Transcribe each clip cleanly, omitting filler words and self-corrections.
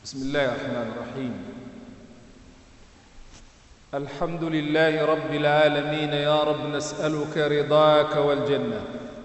بسم الله الرحمن الرحيم. الحمد لله رب العالمين. يا رب نسألك رضاك والجنة،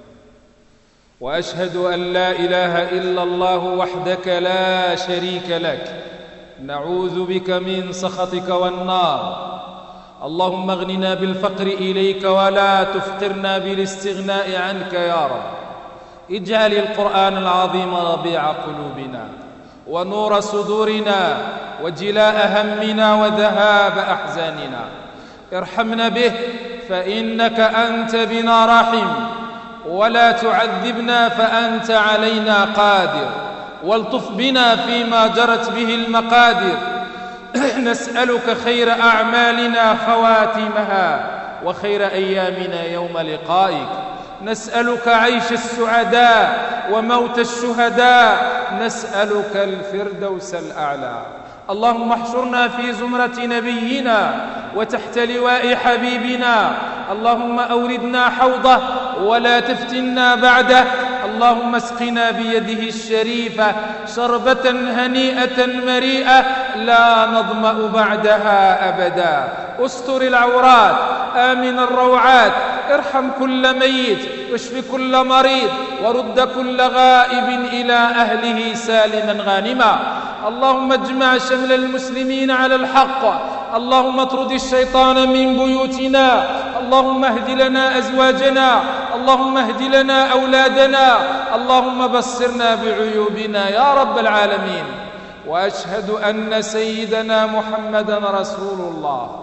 وأشهد أن لا إله إلا الله وحدك لا شريك لك، نعوذ بك من سخطك والنار. اللهم اغننا بالفقر إليك ولا تفقرنا بالاستغناء عنك يا رب. اجعل القرآن العظيم ربيع قلوبنا ونور صدورنا وجلاء همنا وذهاب أحزاننا. ارحمنا به فإنك أنت بنا راحم، ولا تعذبنا فأنت علينا قادر، والطف بنا فيما جرت به المقادر. نسألك خير أعمالنا خواتمها وخير أيامنا يوم لقائك. نسألك عيش السعداء وموت الشهداء. نسألك الفردوس الأعلى. اللهم احشرنا في زمرة نبينا وتحت لواء حبيبنا. اللهم أوردنا حوضه ولا تفتنا بعده. اللهم اسقنا بيده الشريفة شربة هنيئة مريئة لا نظمأ بعدها أبدا. استر العورات، آمن الروعات، ارحم كل ميت، واشف كل مريض، ورد كل غائب إلى أهله سالما غانما. اللهم اجمع شمل المسلمين على الحق. اللهم اطرد الشيطان من بيوتنا. اللهم اهد لنا أزواجنا. اللهم اهد لنا أولادنا. اللهم بصرنا بعيوبنا يا رب العالمين. وأشهد أن سيدنا محمدا رسول الله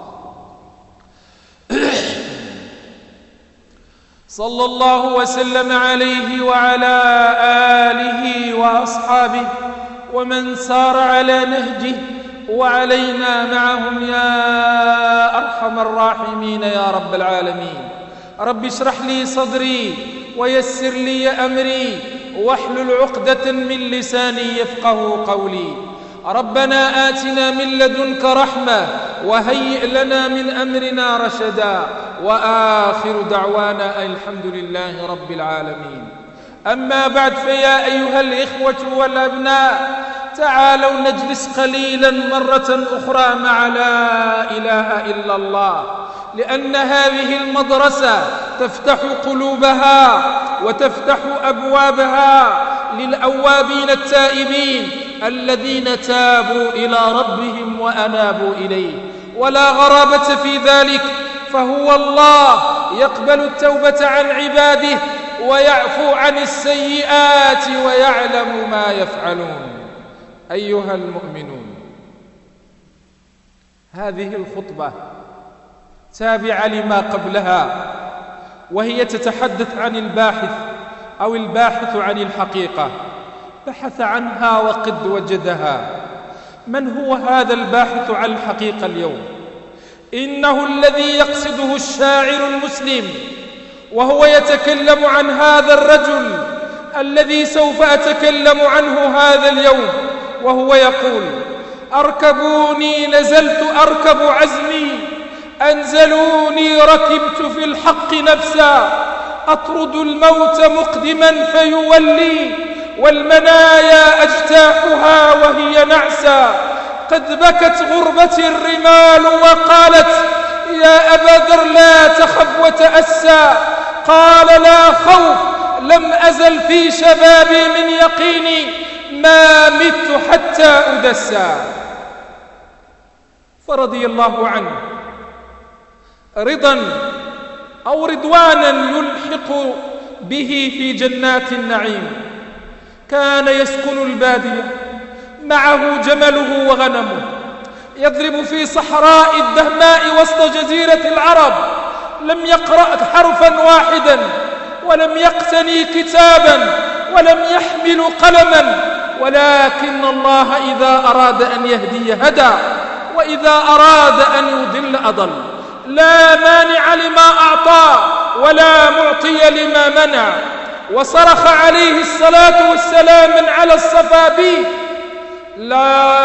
صلى الله وسلم عليه وعلى آله وأصحابه ومن سار على نهجه وعلينا معهم يا أرحم الراحمين يا رب العالمين. رب اشرح لي صدري ويسر لي أمري واحلل عقدة من لساني يفقه قولي. ربنا آتنا من لدنك رحمة وهيئ لنا من أمرنا رشدا. وآخر دعوانا الحمد لله رب العالمين. أما بعد، فيا أيها الإخوة والأبناء، تعالوا نجلس قليلا مرة أخرى مع لا إله إلا الله، لأن هذه المدرسة تفتح قلوبها وتفتح أبوابها للأوابين التائبين الذين تابوا إلى ربهم وأنابوا إليه. ولا غرابة في ذلك، فهو الله يقبل التوبة عن عباده ويعفو عن السيئات ويعلم ما يفعلون. أيها المؤمنون، هذه الخطبة تابعة لما قبلها، وهي تتحدث عن الباحث أو الباحث عن الحقيقة. بحث عنها وقد وجدها. من هو هذا الباحث عن الحقيقة اليوم؟ إنه الذي يقصده الشاعر المسلم، وهو يتكلم عن هذا الرجل الذي سوف أتكلم عنه هذا اليوم، وهو يقول: أركبوني نزلت أركب عزمي، أنزلوني ركبت في الحق نفسا، أطرد الموت مقدما فيولي، والمنايا أجتاحها وهي نعسى. قد بكت غربتي الرمال وقالت: يا أبا ذر لا تخف وتأسى. قال: لا خوف، لم أزل في شبابي من يقيني، ما مت حتى أدسى. فرضي الله عنه رضا أو رضوانا يلحق به في جنات النعيم. كان يسكن البادية، معه جمله وغنمه، يضرب في صحراء الدهماء وسط جزيرة العرب. لم يقرأ حرفا واحدا، ولم يقتني كتابا، ولم يحمل قلما، ولكن الله إذا أراد أن يهدي هدى، وإذا أراد أن يضل أضل. لا مانع لما أعطى ولا معطي لما منع. وصرخ عليه الصلاة والسلام من على الصفا به: لا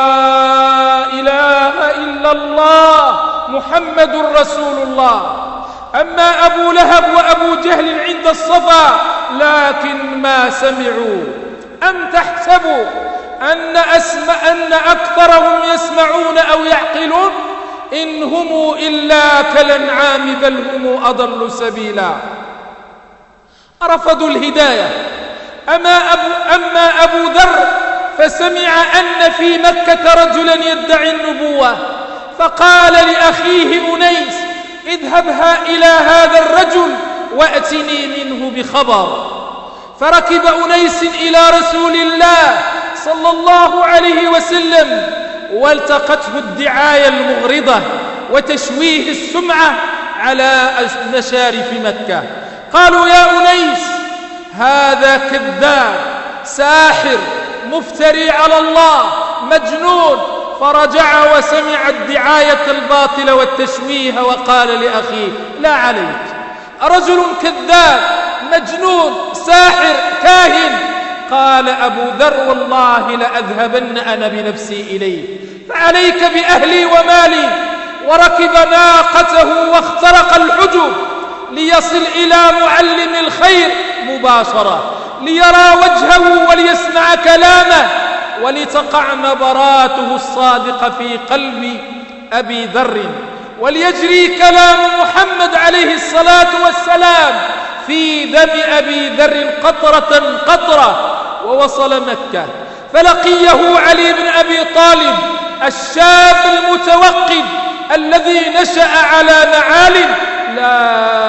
إله إلا الله محمد رسول الله. أما أبو لهب وأبو جهل عند الصفا لكن ما سمعوا. أم تحسبوا أن أكثرهم يسمعون أو يعقلون إن هم إلا كالأنعام بل هم أضل سبيلا. رفضوا الهداية. أما أبو ذر فسمع أن في مكة رجلا يدعي النبوة، فقال لأخيه أنيس: اذهب إلى هذا الرجل وأتني منه بخبر. فركب أنيس إلى رسول الله صلى الله عليه وسلم، والتقته الدعاية المغرضة وتشويه السمعة على مشارف مكة. قالوا: يا أنيس، هذا كذاب ساحر مفتري على الله مجنون. فرجع وسمع الدعاية الباطلة والتشويه وقال لأخيه: لا عليك، رجل كذاب مجنون ساحر كاهن. قال أبو ذر: والله لأذهبن أنا بنفسي إليه، فعليك بأهلي ومالي. وركب ناقته واخترق الحجب ليصل إلى معلم الخير مباشرة، ليرى وجهه وليسمع كلامه، ولتقع نبراته الصادقة في قلب أبي ذر، وليجري كلام محمد عليه الصلاة والسلام في دم أبي ذر قطرة قطرة. ووصل مكة فلقيه علي بن أبي طالب الشاب المتوقد الذي نشأ على معالم لا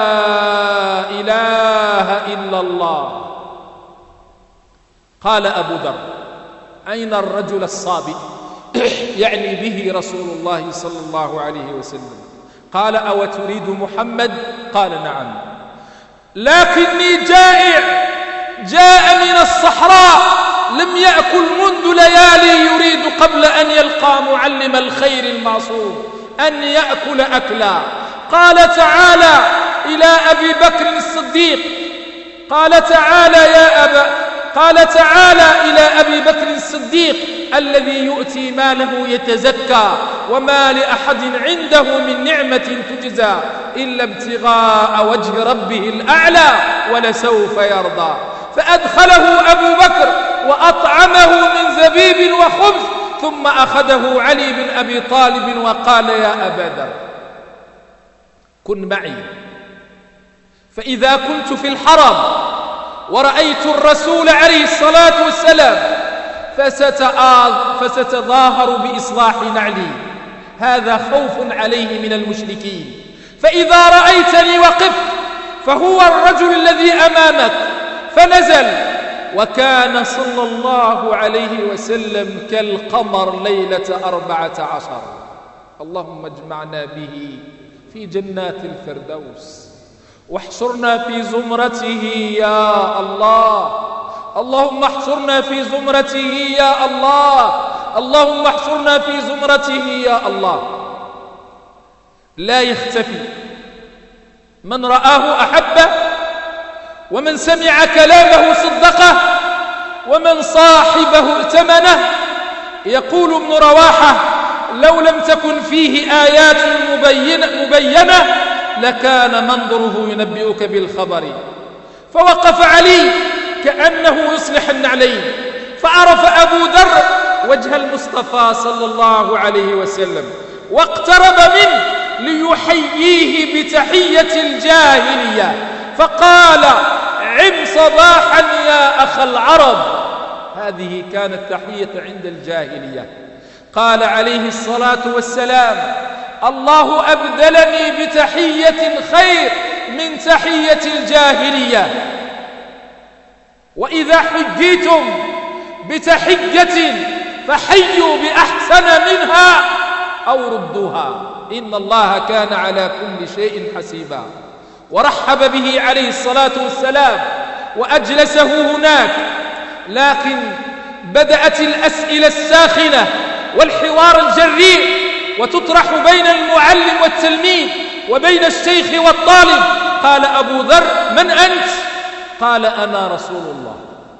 إله إلا الله. قال أبو ذر: أين الرجل الصابئ؟ يعني به رسول الله صلى الله عليه وسلم. قال: أو تريد محمد؟ قال: نعم، لكني جائع، جاء من الصحراء لم يأكل منذ ليالي، يريد قبل أن يلقى معلم الخير المعصوم أن يأكل أكلا. قال: تعالى إلى أبي بكر الصديق. قال: تعالى إلى أبي بكر الصديق الذي يؤتي ماله يتزكى، وما لأحد عنده من نعمة تجزى إلا ابتغاء وجه ربه الأعلى ولسوف يرضى. فأدخله أبو بكر وأطعمه من زبيب وخبز، ثم أخذه علي بن أبي طالب وقال: يا أبا ذر، كن معي، فإذا كنت في الحرم ورأيت الرسول عليه الصلاة والسلام فستظاهر بإصلاح نعلي، هذا خوف عليه من المشركين. فإذا رأيتني وقف فهو الرجل الذي أمامك. فنزل، وكان صلى الله عليه وسلم كالقمر ليلة 14. اللهم اجمعنا به في جنات الفردوس، واحشرنا في زمرته يا الله. اللهم احشرنا في زمرته يا الله. اللهم احشرنا في زمرته يا الله. لا يختفي، من رآه أحبه، ومن سمع كلامه صدقه، ومن صاحبه ائتمنه. يقول ابن رواحة: لو لم تكن فيه آيات مبينة لكان منظره ينبئك بالخبر. فوقف علي كأنه يصلح النعلين، فعرف أبو ذر وجه المصطفى صلى الله عليه وسلم، واقترب منه ليحييه بتحية الجاهلية، فقال: عم صباحا يا أخ العرب. هذه كانت تحية عند الجاهلية. قال عليه الصلاة والسلام: الله أبدلني بتحية خير من تحية الجاهلية. وإذا حجيتم بتحية فحيوا بأحسن منها أو ردوها، إن الله كان على كل شيء حسيبا. ورحب به عليه الصلاة والسلام وأجلسه هناك. لكن بدأت الأسئلة الساخنة والحوار الجريء، وتطرح بين المعلم والتلميذ وبين الشيخ والطالب. قال أبو ذر: من أنت؟ قال: أنا رسول الله.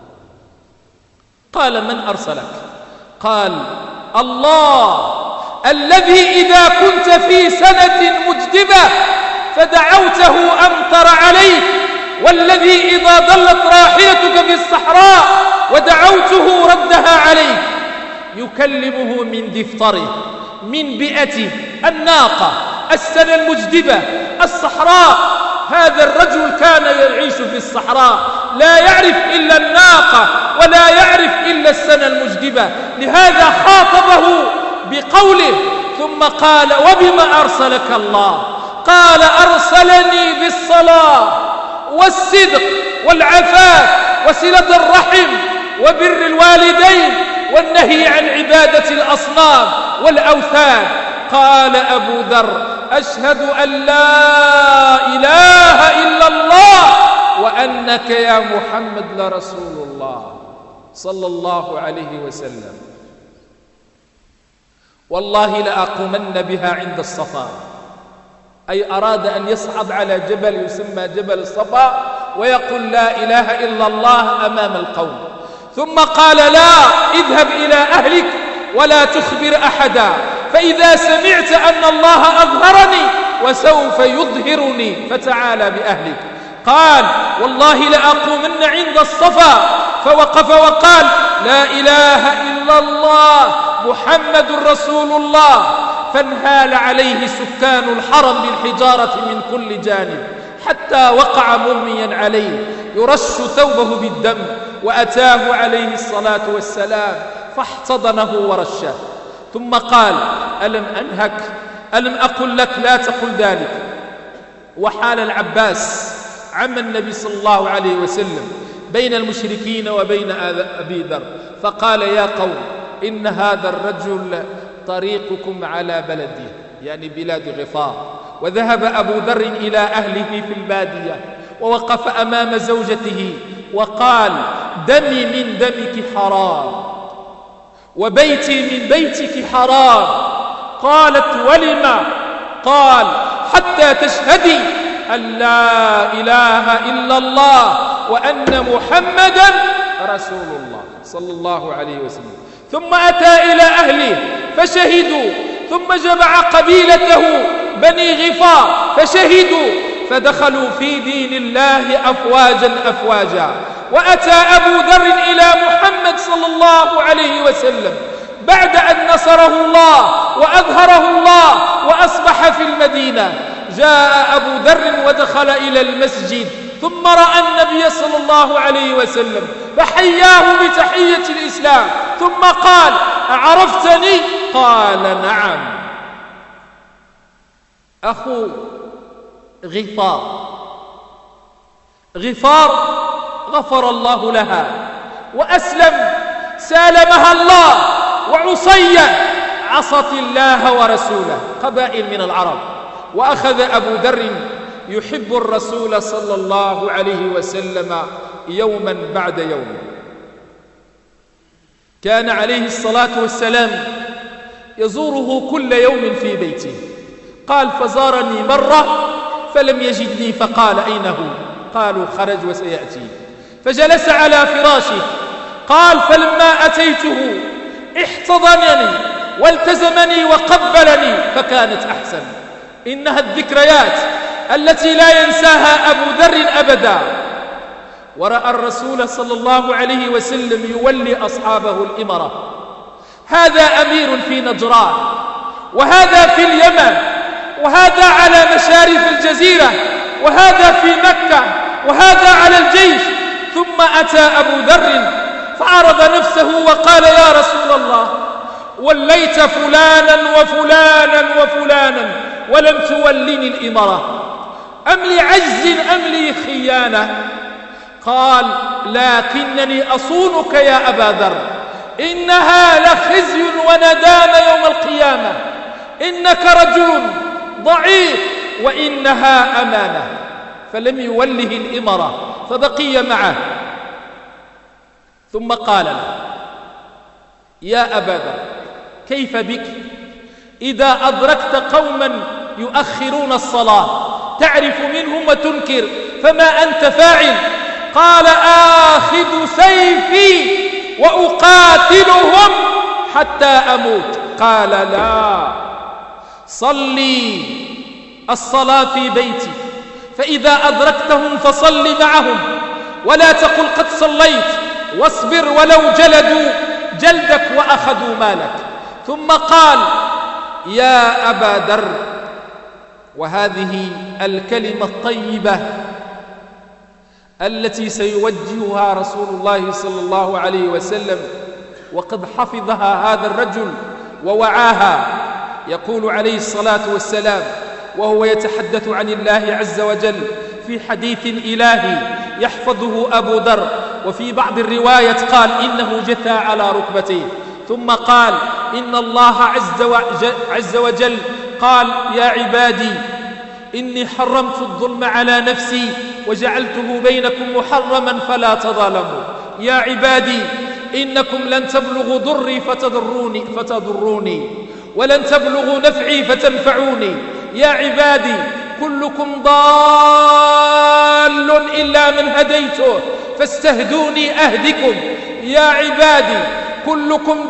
قال: من أرسلك؟ قال: الله الذي إذا كنت في سنة مجدبة فدعوته أمطر عليك، والذي إذا ضلت راحلتك في الصحراء ودعوته ردها عليك. يكلمه من دفتره، من بيئته، الناقة، السنة المجدبة، الصحراء. هذا الرجل كان يعيش في الصحراء، لا يعرف إلا الناقة ولا يعرف إلا السنة المجدبة، لهذا خاطبه بقوله ثم قال: وبما أرسلك الله؟ قال: أرسلني بالصلاة والصدق والعفاف وصلة الرحم وبر الوالدين والنهي عن عبادة الأصنام والأوثان. قال أبو ذر: أشهد أن لا إله إلا الله وأنك يا محمد لرسول الله صلى الله عليه وسلم. والله لأقومن بها عند الصفا، أي أراد أن يصعد على جبل يسمى جبل الصفا ويقول لا إله إلا الله أمام القوم. ثم قال: لا، اذهب إلى أهلك ولا تخبر أحدا، فإذا سمعت أن الله أظهرني وسوف يظهرني فتعالى بأهلك. قال: والله لأقومن عند الصفا، فوقف وقال: لا إله إلا الله محمد رسول الله. فانهال عليه سكان الحرم بالحجارة من كل جانب حتى وقع مغميا عليه يرش ثوبه بالدم، وأتاه عليه الصلاة والسلام فاحتضنه ورشه. ثم قال: ألم أنهك؟ ألم أقل لك لا تقل ذلك؟ وحال العباس عم النبي صلى الله عليه وسلم بين المشركين وبين أبي ذر، فقال: يا قوم، إن هذا الرجل طريقكم على بلده، يعني بلاد غفار. وذهب أبو ذر إلى أهله في البادية ووقف أمام زوجته وقال: دمي من دمك حرام وبيتي من بيتك حرام. قالت: ولما؟ قال: حتى تشهدي أن لا إله إلا الله وأن محمدا رسول الله صلى الله عليه وسلم. ثم أتى إلى أهله فشهدوا، ثم جمع قبيلته بني غفار فشهدوا، فدخلوا في دين الله أفواجا أفواجا. وأتى أبو ذر إلى محمد صلى الله عليه وسلم بعد أن نصره الله وأظهره الله وأصبح في المدينة. جاء أبو ذر ودخل إلى المسجد، ثم رأى النبي صلى الله عليه وسلم فحياه بتحية الإسلام، ثم قال: أعرفتني؟ قال: نعم، أخو غفار. غفار غفر الله لها وأسلم، سالمها الله. وعصية عصت الله ورسوله، قبائل من العرب. وأخذ أبو ذر يحب الرسول صلى الله عليه وسلم يوما بعد يوم. كان عليه الصلاة والسلام يزوره كل يوم في بيته. قال: فزارني مرة فلم يجدني فقال: أين هو؟ قالوا: خرج وسيأتي. فجلس على فراشه. قال: فلما أتيته احتضنني والتزمني وقبلني فكانت أحسن. إنها الذكريات التي لا ينساها أبو ذر أبدا. ورأى الرسول صلى الله عليه وسلم يولي أصحابه الإمرة، هذا أمير في نجران، وهذا في اليمن، وهذا على مشارف الجزيرة، وهذا في مكة، وهذا على الجيش. ثم أتى أبو ذر فعرض نفسه وقال: يا رسول الله، وليت فلانا وفلانا وفلانا ولم تولني الإمرة، أم لعجز أم لي خيانة؟ قال: لكنني أصونك يا أبا ذر، إنها لخزي وندام يوم القيامة، إنك رجل ضعيف وإنها أمانة. فلم يوله الإمرة فبقي معه. ثم قال له: يا أبا ذر، كيف بك إذا أدركت قوما يؤخرون الصلاة، تعرف منهم وتنكر، فما أنت فاعل؟ قال: آخذ سيفي وأقاتلهم حتى أموت. قال: لا، صلي الصلاة في بيتي، فإذا أدركتهم فصل معهم، ولا تقل قد صليت، واصبر ولو جلدوا جلدك وأخذوا مالك. ثم قال: يا أبا ذر. وهذه الكلمة الطيبة التي سيوجهها رسول الله صلى الله عليه وسلم وقد حفظها هذا الرجل ووعاها، يقول عليه الصلاة والسلام وهو يتحدث عن الله عز وجل في حديث إلهي يحفظه أبو ذر، وفي بعض الروايات قال إنه جثى على ركبتيه، ثم قال إن الله عز وجل قال: يا عبادي إني حرمت الظلم على نفسي وجعلته بينكم محرما فلا تظالموا. يا عبادي إنكم لن تبلغوا ضري فتضروني ولن تبلغوا نفعي فتنفعوني. يا عبادي كلكم ضال إلا من هديته فاستهدوني أهدكم. يا عبادي كلكم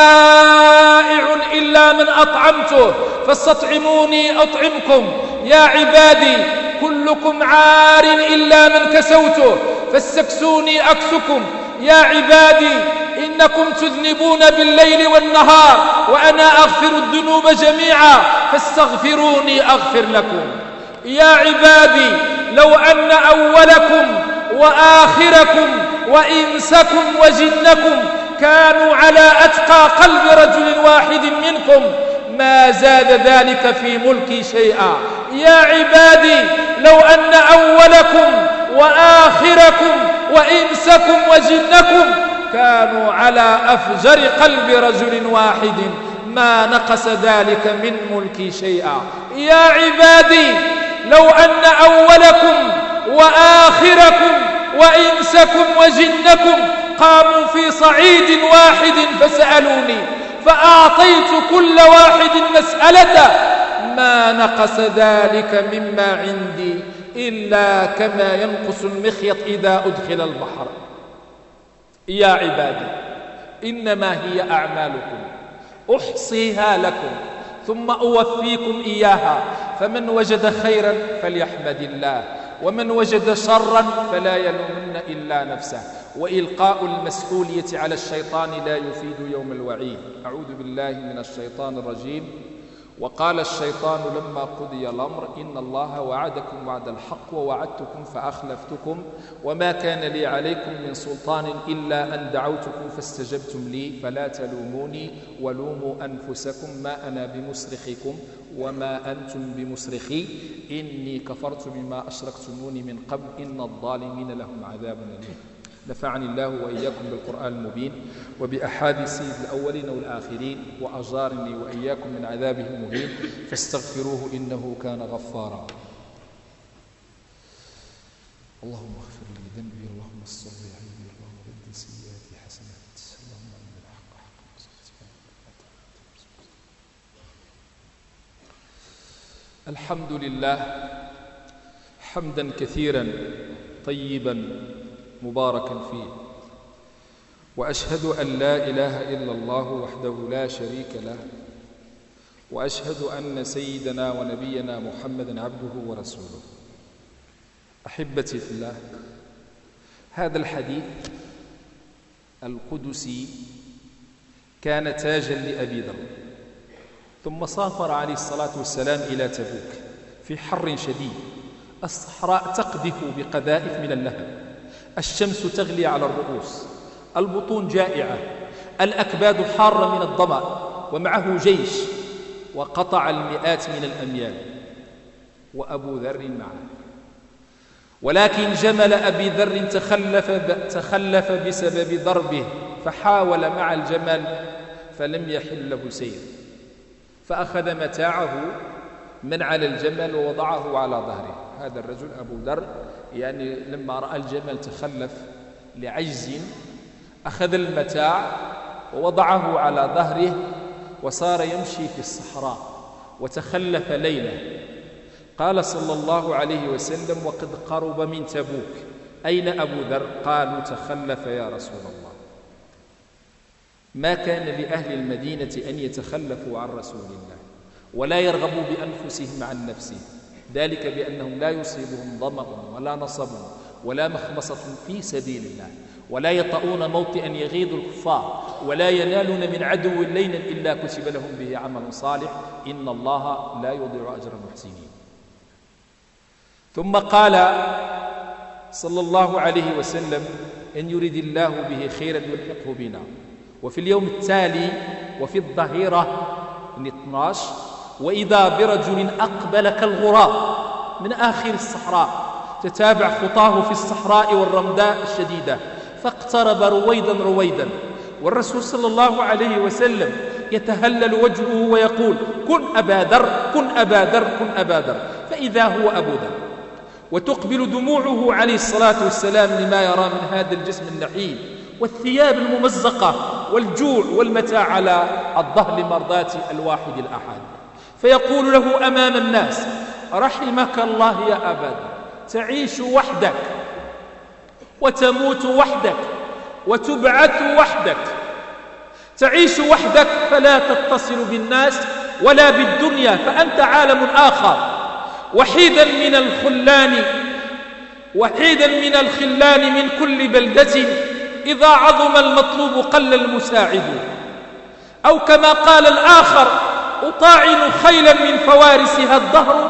جائع إلا من أطعمته فاستطعموني أطعمكم. يا عبادي كلكم عار إلا من كسوته فاستكسوني أكسكم. يا عبادي إنكم تذنبون بالليل والنهار وأنا أغفر الذنوب جميعا فاستغفروني أغفر لكم. يا عبادي لو أن أولكم وآخركم وإنسكم وجنكم كانوا على أتقى قلب رجل واحد منكم ما زاد ذلك في ملكي شيئا. يا عبادي لو أن أولكم وآخركم وإنسكم وجنكم كانوا على أفجر قلب رجل واحد ما نقص ذلك من ملكي شيئا. يا عبادي لو أن أولكم وآخركم وإنسكم وجنكم قاموا في صعيد واحد فسألوني فأعطيت كل واحد مسألته ما نقص ذلك مما عندي إلا كما ينقص المخيط إذا أدخل البحر. يا عبادي إنما هي أعمالكم أحصيها لكم ثم أوفيكم إياها، فمن وجد خيرا فليحمد الله ومن وجد شرا فلا يلومن إلا نفسه، وإلقاء المسؤولية على الشيطان لا يفيد يوم الوعيد. أعوذ بالله من الشيطان الرجيم. وقال الشيطان لما قضي الأمر إن الله وعدكم وعد الحق ووعدتكم فأخلفتكم وما كان لي عليكم من سلطان إلا أن دعوتكم فاستجبتم لي فلا تلوموني ولوموا أنفسكم ما أنا بمصرخكم وما أنتم بمصرخي إني كفرت بما أشركتموني من قبل إن الظالمين لهم عذاب أليم. نفعني الله وإياكم بالقرآن المبين وبأحاديث سيد الأولين والآخرين وأجارني وإياكم من عذابه المهين، فاستغفروه إنه كان غفارا. اللهم اغفر لي ذنبي، اللهم استر لي عيبي، اللهم بدل سيئاتي حسنات، اللهم أرنا الحق حقا وارزقنا اتباعه. الحمد لله حمدا كثيرا طيبا مباركا فيه، وأشهد أن لا إله إلا الله وحده لا شريك له، وأشهد أن سيدنا ونبينا محمدا عبده ورسوله. أحبتي في الله، هذا الحديث القدسي كان تاجا لأبي ذر، ثم سافر عليه الصلاة والسلام إلى تبوك في حر شديد، الصحراء تقذف بقذائف من اللهب، الشمس تغلي على الرؤوس، البطون جائعة، الأكباد حارة من الظمأ، ومعه جيش وقطع المئات من الأميال، وأبو ذر معه. ولكن جمل أبي ذر تخلف بسبب ضربه، فحاول مع الجمل فلم يحل له سير، فأخذ متاعه من على الجمل ووضعه على ظهره. هذا الرجل أبو ذر يعني لما رأى الجمل تخلف لعجز أخذ المتاع ووضعه على ظهره وصار يمشي في الصحراء، وتخلف ليلة. قال صلى الله عليه وسلم: وقد قرب من تبوك، أين أبو ذر؟ قالوا: تخلف يا رسول الله. ما كان لأهل المدينة أن يتخلفوا عن رسول الله ولا يرغبوا بأنفسهم عن نفسه، ذلك بأنهم لا يصيبهم ظمأ ولا نصب ولا مخمصة في سبيل الله، ولا يطؤون موطئا يغيظ الكفار ولا ينالون من عدو ليلا إلا كتب لهم به عمل صالح إن الله لا يضيع أجر المحسنين. ثم قال صلى الله عليه وسلم إن يريد الله به خيرا يلحقه بنا. وفي اليوم التالي وفي الظهيرة من 12 وإذا برجل أقبل كالغراب من آخر الصحراء تتابع خطاه في الصحراء والرمداء الشديدة فاقترب رويدا والرسول صلى الله عليه وسلم يتهلل وجهه ويقول كن أبا ذر كن أبا ذر كن أبا ذر، فإذا هو أبو ذر وتقبل دموعه عليه الصلاة والسلام لما يرى من هذا الجسم النحيل والثياب الممزقة والجوع والمتاع على الظهر لمرضاة الواحد الأحد، فيقول له أمام الناس رحمك الله يا أبا ذر، تعيش وحدك وتموت وحدك وتبعث وحدك، تعيش وحدك فلا تتصل بالناس ولا بالدنيا فأنت عالم آخر، وحيدا من الخلان من كل بلدة إذا عظم المطلوب قل المساعد، أو كما قال الآخر أطاعن خيلا من فوارسها الدهر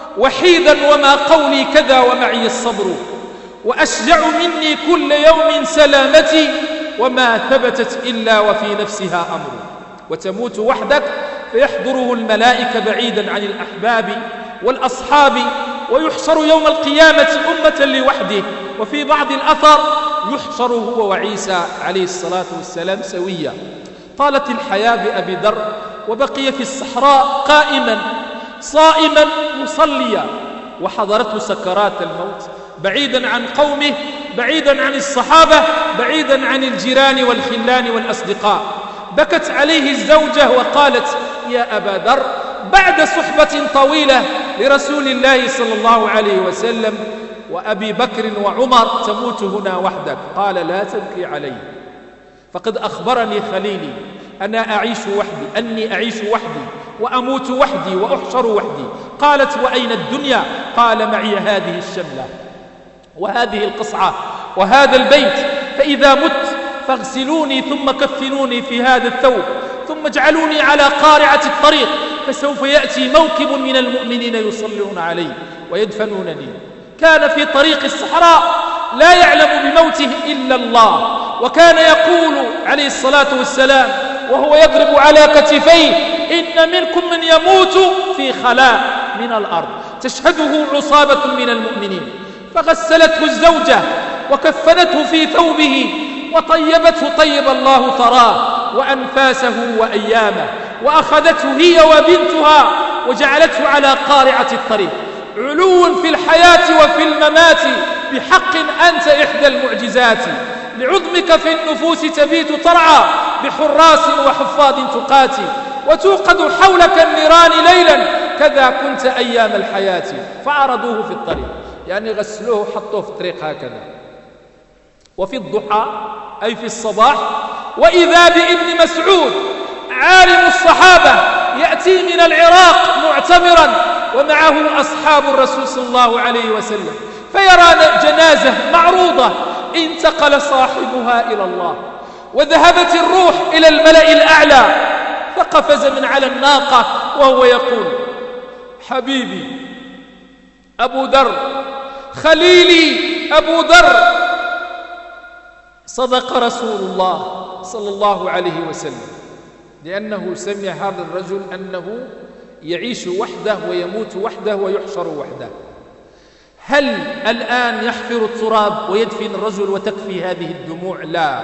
وحيدا وما قولي كذا ومعي الصبر، وأشجع مني كل يوم سلامتي وما ثبتت إلا وفي نفسها أمر، وتموت وحدك فيحضره الملائكة بعيدا عن الأحباب والأصحاب ويحشر يوم القيامة أمة لوحده، وفي بعض الأثر يحشر هو وعيسى عليه الصلاة والسلام سويا. طالت الحياة بأبي ذر وبقي في الصحراء قائما صائما مصليا، وحضرته سكرات الموت بعيدا عن قومه بعيدا عن الصحابة بعيدا عن الجيران والخلان والأصدقاء. بكت عليه الزوجة وقالت يا أبا ذر بعد صحبة طويلة لرسول الله صلى الله عليه وسلم وأبي بكر وعمر تموت هنا وحدك. قال لا تبكي علي فقد أخبرني خليلي أني أعيش وحدي وأموت وحدي وأحشر وحدي. قالت وأين الدنيا؟ قال معي هذه الشملة وهذه القصعة وهذا البيت، فإذا مت فاغسلوني ثم كفنوني في هذا الثوب ثم اجعلوني على قارعة الطريق فسوف يأتي موكب من المؤمنين يصلون علي ويدفنونني. كان في طريق الصحراء لا يعلم بموته إلا الله، وكان يقول عليه الصلاة والسلام وهو يضرب على كتفيه إن منكم من يموت في خلاء من الأرض تشهده عصابة من المؤمنين، فغسلته الزوجة وكفنته في ثوبه وطيبته طيب الله تراه وأنفاسه وأيامه، وأخذته هي وبنتها وجعلته على قارعة الطريق. علو في الحياة وفي الممات بحق أنت إحدى المعجزات، لعظمك في النفوس تبيت ترعى بحراس وحفاظ تقاتي، وتوقد حولك النيران ليلا كذا كنت أيام الحياة. فعرضوه في الطريق يعني غسلوه حطوه في الطريق هكذا. وفي الضحى أي في الصباح وإذا بابن مسعود عالم الصحابة يأتي من العراق معتمرا ومعه أصحاب الرسول صلى الله عليه وسلم، فيرى جنازة معروضة انتقل صاحبها إلى الله وذهبت الروح إلى الملأ الأعلى، فقفز من على الناقة وهو يقول حبيبي أبو ذر خليلي أبو ذر. صدق رسول الله صلى الله عليه وسلم، لأنه سمع هذا الرجل أنه يعيش وحده ويموت وحده ويحشر وحده. هل الآن يحفر التراب ويدفن الرجل وتكفي هذه الدموع؟ لا.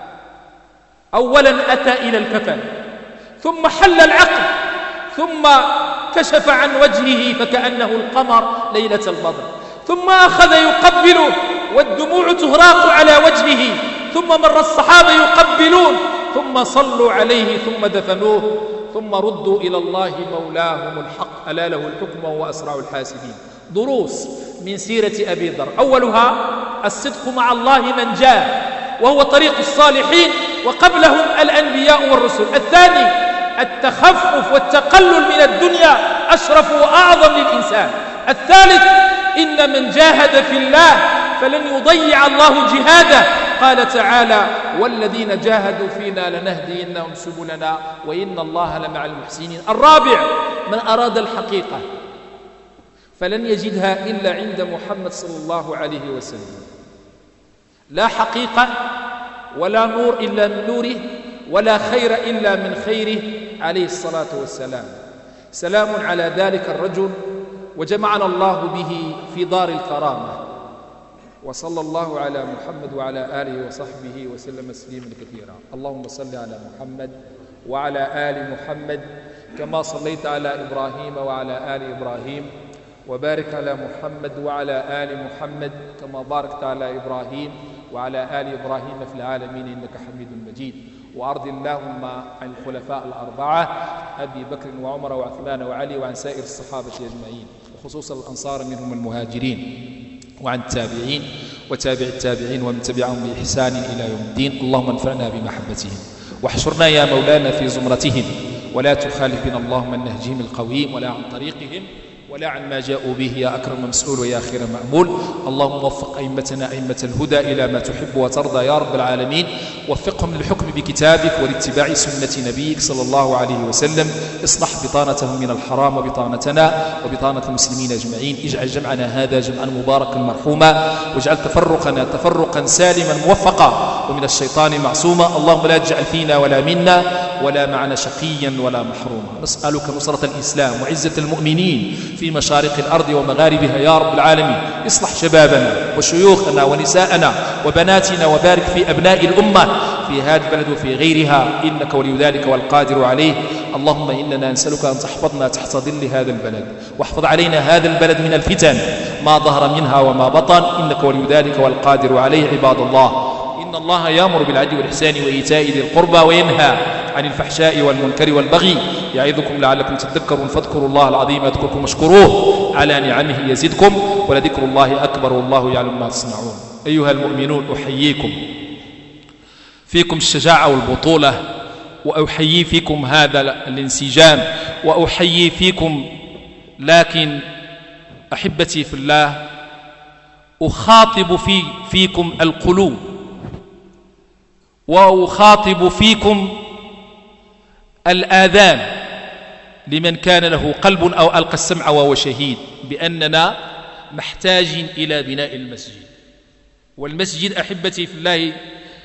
أولا أتى إلى الكفن ثم حل العقل ثم كشف عن وجهه فكأنه القمر ليلة البدر، ثم أخذ يقبله والدموع تهراق على وجهه، ثم مر الصحابة يقبلون ثم صلوا عليه ثم دفنوه ثم ردوا إلى الله مولاهم الحق ألا له الحكم وهو أسرع الحاسبين. دروس من سيرة أبي ذر، أولها الصدق مع الله من جاء وهو طريق الصالحين وقبلهم الأنبياء والرسل. الثاني التخفف والتقلل من الدنيا أشرف وأعظم للإنسان. الثالث إن من جاهد في الله فلن يضيع الله جهاده قال تعالى والذين جاهدوا فينا لنهدينهم سبلنا وإن الله لمع المحسنين. الرابع من أراد الحقيقة فلن يجدها إلا عند محمد صلى الله عليه وسلم. لا حقيقة ولا نور إلا من نوره ولا خير إلا من خيره عليه الصلاة والسلام. سلام على ذلك الرجل وجمعنا الله به في دار الكرامة. وصلى الله على محمد وعلى آله وصحبه وسلم تسليما كثيرا. اللهم صل على محمد وعلى آل محمد كما صليت على إبراهيم وعلى آل إبراهيم، وبارك على محمد وعلى آل محمد كما باركت على إبراهيم وعلى آل إبراهيم في العالمين إنك حميد مجيد. وأرض اللهم عن الخلفاء الأربعة أبي بكر وعمر وعثمان وعلي وعن سائر الصحابة أجمعين، وخصوصا الأنصار منهم المهاجرين، وعن التابعين وتابع التابعين ومن تبعهم بإحسان إلى يوم الدين. اللهم انفعنا بمحبتهم واحشرنا يا مولانا في زمرتهم، ولا تخالف بنا اللهم عن نهجهم القويم ولا عن طريقهم ولا عن ما جاءوا به يا أكرم مسؤول ويا خير مأمول. اللهم وفق أئمتنا أئمة الهدى إلى ما تحب وترضى يا رب العالمين، وفقهم للحكم بكتابك ولاتباع سنة نبيك صلى الله عليه وسلم. اصلح بطانتهم من الحرام وبطانتنا وبطانة المسلمين أجمعين. اجعل جمعنا هذا جمعا مباركا مرحوما، واجعل تفرقنا تفرقا سالما موفقا ومن الشيطان معصوما. اللهم لا تجعل فينا ولا منا ولا معنا شقيا ولا محروما. نسألك نصرة الإسلام وعزة المؤمنين في مشارق الأرض ومغاربها يا رب العالمين. اصلح شبابنا وشيوخنا ونساءنا وبناتنا، وبارك في أبناء الأمة في هذا البلد وفي غيرها، إنك ولي ذلك والقادر عليه. اللهم إننا نسألك أن تحفظنا تحت ظل هذا البلد، واحفظ علينا هذا البلد من الفتن ما ظهر منها وما بطن، إنك ولي ذلك والقادر عليه. عباد الله، إن الله يأمر بالعدل والإحسان وإيتاء ذي القربى وينهى عن الفحشاء والمنكر والبغي يعظكم لعلكم تذكرون. فاذكروا الله العظيم يذكركم واشكروه على نعمه يزدكم، ولذكر الله أكبر والله يعلم ما تصنعون. أيها المؤمنون، أحييكم، فيكم الشجاعة والبطولة، وأحيي فيكم هذا الانسجام، وأحيي فيكم، لكن أحبتي في الله أخاطب فيكم القلوب، وأخاطب فيكم الآذان لمن كان له قلب أو ألقى السمع وهو شهيد، بأننا محتاج إلى بناء المسجد. والمسجد أحبتي في الله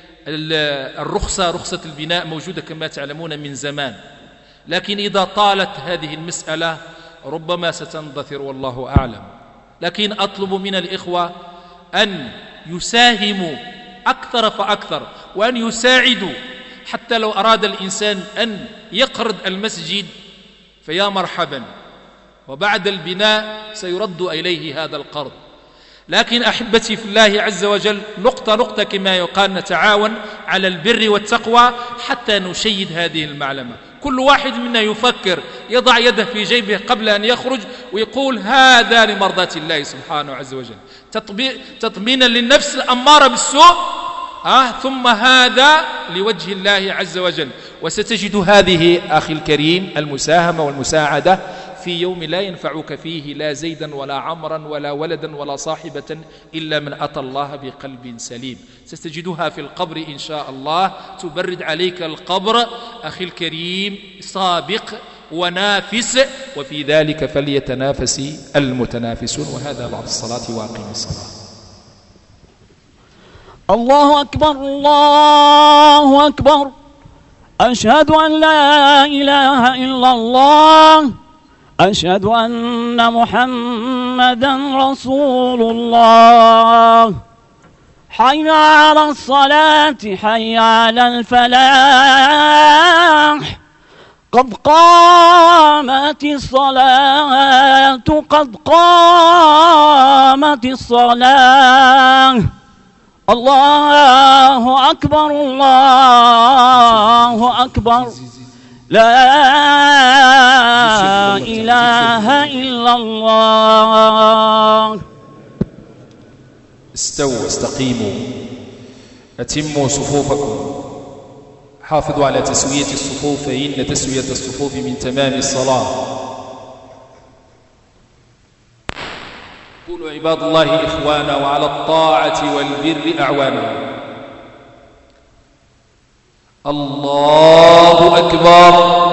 رخصة البناء موجودة كما تعلمون من زمان، لكن إذا طالت هذه المسألة ربما ستندثر والله أعلم. لكن أطلب من الإخوة أن يساهموا أكثر فأكثر، وأن يساعدوا، حتى لو أراد الإنسان أن يقرض المسجد فيا مرحبا، وبعد البناء سيرد إليه هذا القرض. لكن أحبتي في الله عز وجل نقطة نقطة كما يقال نتعاون على البر والتقوى حتى نشيد هذه المعلمة. كل واحد منا يفكر يضع يده في جيبه قبل أن يخرج ويقول هذا لمرضاة الله سبحانه عز وجل، تطمينا للنفس الأمارة بالسوء، ثم هذا لوجه الله عز وجل. وستجد هذه أخي الكريم المساهمة والمساعدة في يوم لا ينفعك فيه لا زيدا ولا عمرا ولا ولدا ولا صاحبة إلا من أتى الله بقلب سليم. ستجدها في القبر إن شاء الله تبرد عليك القبر. أخي الكريم، سابق ونافس، وفي ذلك فليتنافس المتنافسون. وهذا بعد الصلاة، وأقيم الصلاة. الله أكبر، الله أكبر، أشهد أن لا إله إلا الله، أشهد أن محمدا رسول الله. حي على الصلاة، حي على الفلاح، قد قامت الصلاة، قد قامت الصلاة. الله أكبر، الله أكبر، لا إله إلا الله. استووا، استقيموا، أتموا صفوفكم، حافظوا على تسوية الصفوف، فإن تسوية الصفوف من تمام الصلاة. قولوا عباد الله إخوانا، وعلى الطاعة والبر أعوانا. الله أكبر.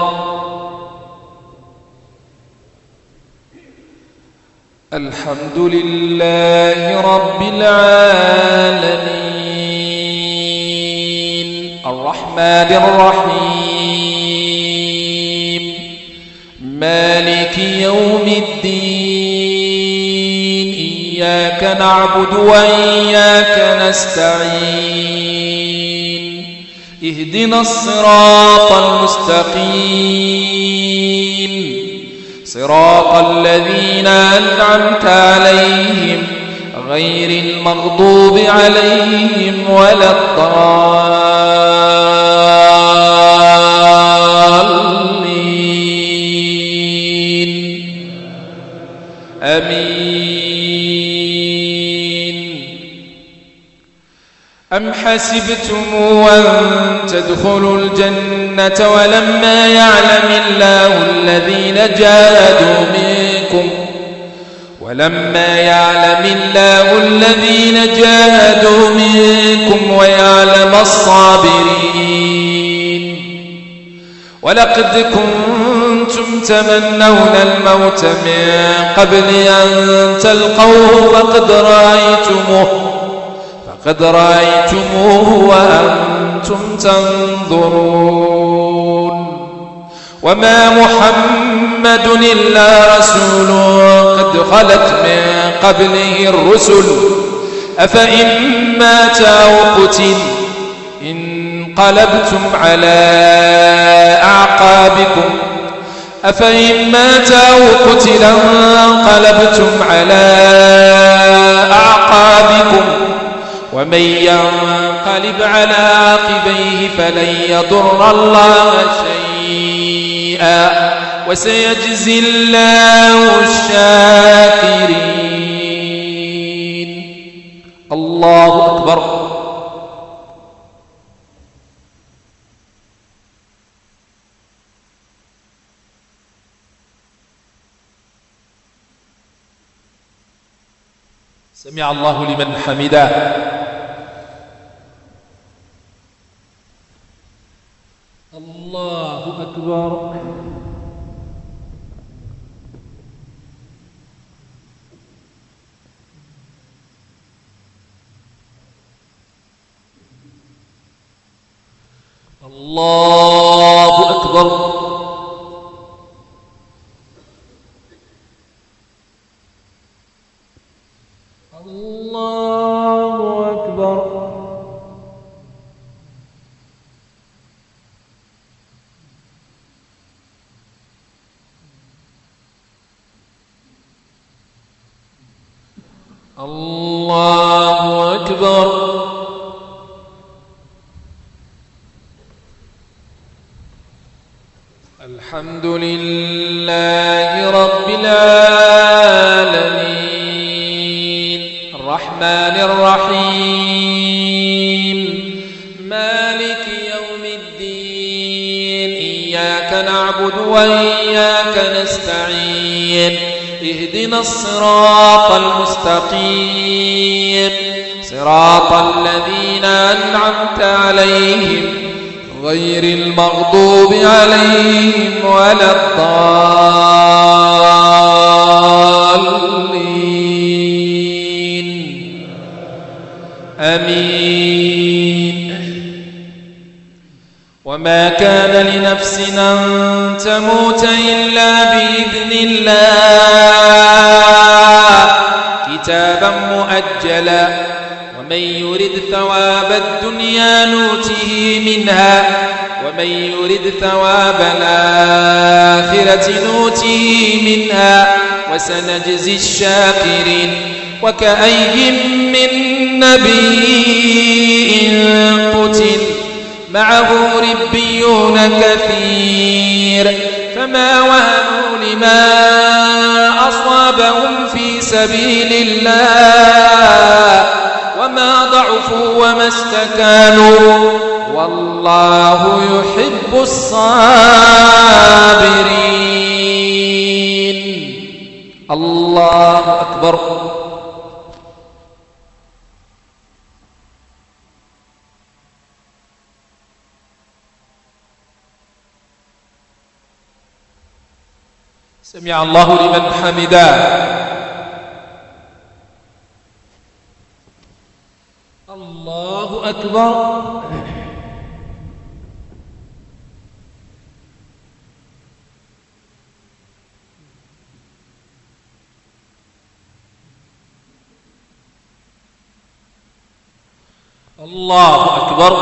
الحمد لله رب العالمين الرحمن الرحيم مالك يوم الدين إياك نعبد وإياك نستعين اهدنا الصراط المستقيم صراط الذين أنعمت عليهم غير المغضوب عليهم ولا الضالين آمين. أم حسبتم أن تدخلوا الجنة ولما يعلم الله الذين جاهدوا منكم ويعلم الصابرين. ولقد كنتم تمنون الموت من قبل أن تلقوه فقد رأيتموه وأنتم تنظرون. وما محمد إلا رسول قد خلت من قبله الرسل أفإن مات أو قتل انقلبتم على أعقابكم ومن ينقلب على عقبيه فلن يضر الله شيئا وسيجزي الله الشاكرين. الله أكبر. سمع الله لمن حمده. الله أكبر. الله أكبر. الله أكبر. الله أكبر. الحمد لله رب العالمين الرحمن الرحيم مالك يوم الدين إياك نعبد وإياك نستعين اهدنا الصراط المستقيم صراط الذين أنعمت عليهم غير المغضوب عليهم ولا الضالين آمين. وما كان لنفس أن تموت إلا بإذن الله كتابا مؤجلا ومن يرد ثواب الدنيا نوته منها ومن يرد ثواب الآخرة نوته منها وسنجزي الشاكرين. وكأي من نبي قتل معه ربيون كثير فما وهنوا لما أصابهم في سبيل الله وما ضعفوا وما استكانوا والله يحب الصابرين. الله أكبر. سمع الله لمن حمده. الله أكبر. الله أكبر.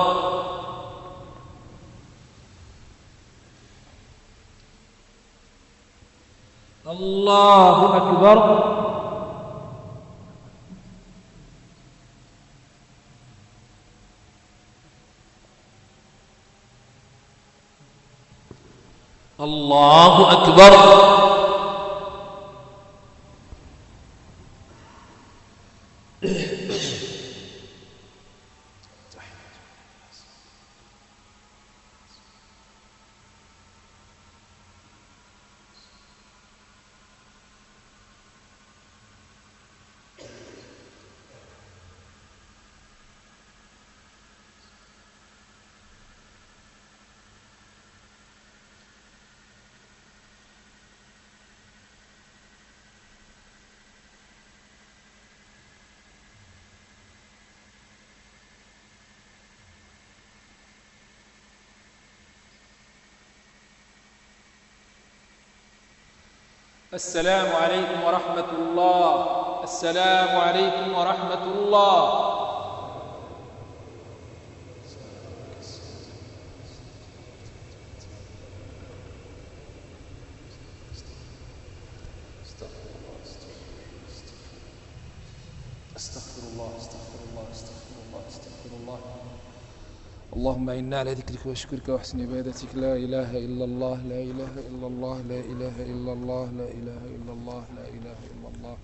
الله أكبر. الله أكبر. السلام عليكم ورحمة الله. السلام عليكم ورحمة الله. استغفر الله استغفر الله استغفر الله استغفر الله. اللهم إنا على ذكرك وشكرك وحسن عبادتك. لا إله إلا الله لا إله إلا الله لا إله إلا الله لا إله إلا الله لا إله إلا الله.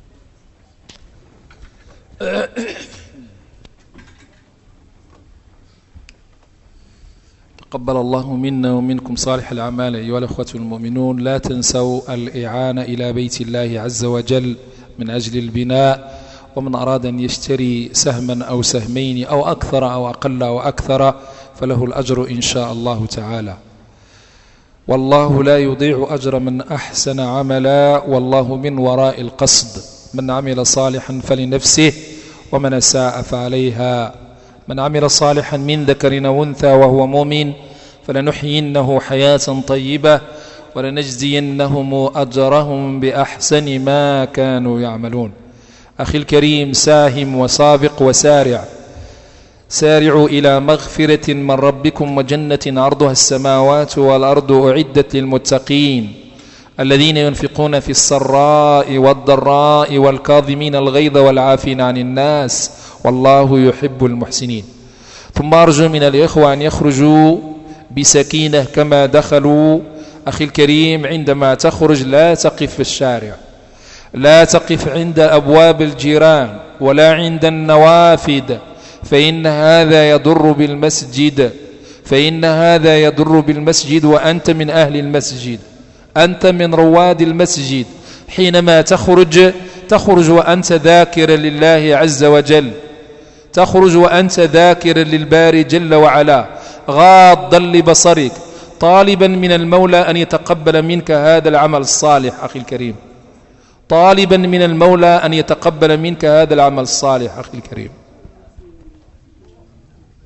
تقبل الله منا ومنكم صالح الأعمال أيها الأخوة المؤمنون. لا تنسوا الإعانة إلى بيت الله عز وجل من أجل البناء، ومن أراد أن يشتري سهما أو سهمين أو أكثر أو أقل أو أكثر فله الأجر إن شاء الله تعالى. والله لا يضيع أجر من أحسن عملا، والله من وراء القصد. من عمل صالحا فلنفسه ومن أساء فعليها. من عمل صالحا من ذكر أو أنثى وهو مؤمن فلنحيينه حياة طيبة ولنجزينهم أجرهم بأحسن ما كانوا يعملون. أخي الكريم، ساهم وسابق وسارع. سارعوا إلى مغفرة من ربكم وجنة عرضها السماوات والأرض أعدت للمتقين الذين ينفقون في السراء والضراء والكاظمين الغيظ والعافين عن الناس والله يحب المحسنين. ثم أرجو من الإخوة أن يخرجوا بسكينة كما دخلوا. أخي الكريم، عندما تخرج لا تقف في الشارع، لا تقف عند أبواب الجيران ولا عند النوافذ، فإن هذا يضر بالمسجد، فإن هذا يضر بالمسجد وأنت من أهل المسجد، أنت من رواد المسجد. حينما تخرج وأنت ذاكر لله عز وجل، تخرج وأنت ذاكر للباري جل وعلا، غاضا لبصرك، طالبا من المولى أن يتقبل منك هذا العمل الصالح. أخي الكريم، طالبا من المولى أن يتقبل منك هذا العمل الصالح. أخي الكريم،